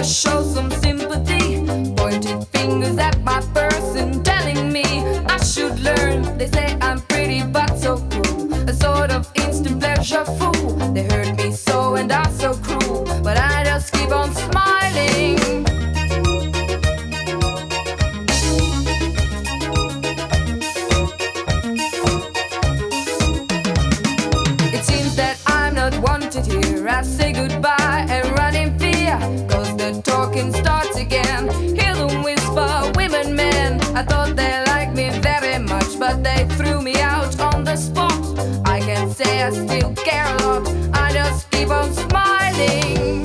to show some sympathy. Pointed fingers at my person, telling me I should learn. They say I'm pretty but so cool, a sort of instant pleasure fool. They hurt me so and are so cruel, but I just keep on smiling. It seems that I'm not wanted here. I say goodbye and run in fear, 'cause the talking starts again. Hear them whisper, women, men. I thought they liked me very much, but they threw me out on the spot. I can't say I still care a lot, I just keep on smiling.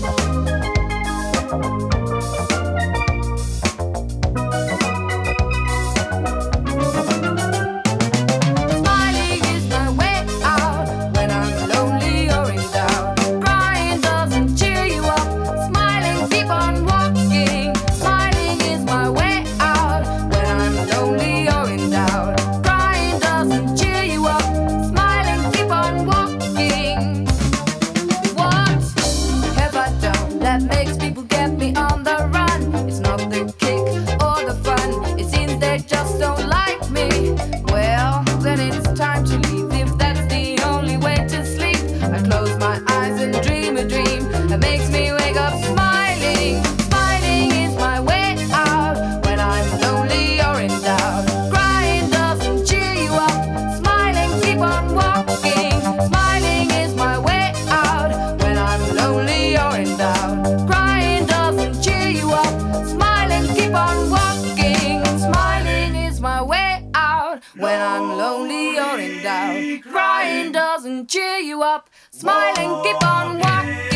Smiling is my way out when I'm lonely or in doubt. Crying doesn't cheer you up, smiling keep on walking. Smiling is my way out when I'm lonely or in doubt. Crying doesn't cheer you up, smiling keep on walking. What have I done that makes people get me on the run? It's not the kick or the fun, it seems they just don't like me. Well, then it's time to leave. If that's the only way to sleep, I close my eyes and dream a dream that makes me wake up smiling. Smiling is my way out when I'm lonely or in doubt. Crying doesn't cheer you up, smiling keep on walking. Smiling is my way out when I'm lonely or in doubt. Crying doesn't cheer you up, smiling keep on walking. Smiling is my way out when I'm lonely or in doubt. Crying doesn't cheer you up, smiling keep on walking.